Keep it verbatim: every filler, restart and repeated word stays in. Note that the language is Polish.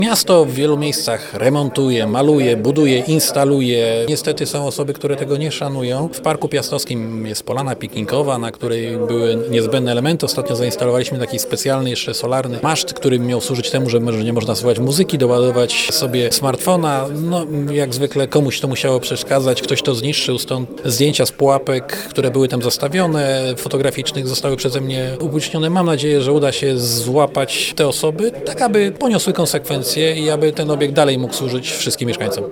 Miasto w wielu miejscach remontuje, maluje, buduje, instaluje. Niestety są osoby, które tego nie szanują. W Parku Piastowskim jest polana piknikowa, na której były niezbędne elementy. Ostatnio zainstalowaliśmy taki specjalny, jeszcze solarny maszt, który miał służyć temu, że nie można słuchać muzyki, doładować sobie smartfona. No, jak zwykle komuś to musiało przeszkadzać, ktoś to zniszczył, stąd zdjęcia z pułapek, które były tam zastawione, fotograficznych, zostały przeze mnie upublicznione. Mam nadzieję, że uda się złapać te osoby, tak aby poniosły konsekwencje i aby ten obiekt dalej mógł służyć wszystkim mieszkańcom.